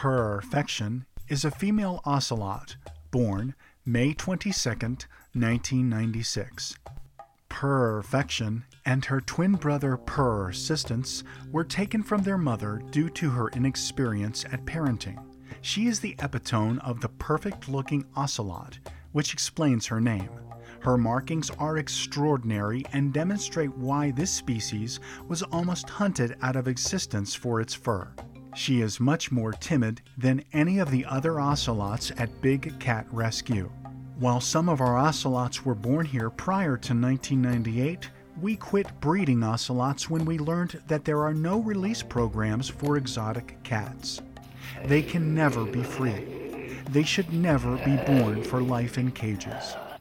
Perfection is a female ocelot born May 22, 1996. Perfection and her twin brother Persistence were taken from their mother due to her inexperience at parenting. She is the epitome of the perfect-looking ocelot, which explains her name. Her markings are extraordinary and demonstrate why this species was almost hunted out of existence for its fur. She is much more timid than any of the other ocelots at Big Cat Rescue. While some of our ocelots were born here prior to 1998, we quit breeding ocelots when we learned that there are no release programs for exotic cats. They can never be free. They should never be born for life in cages.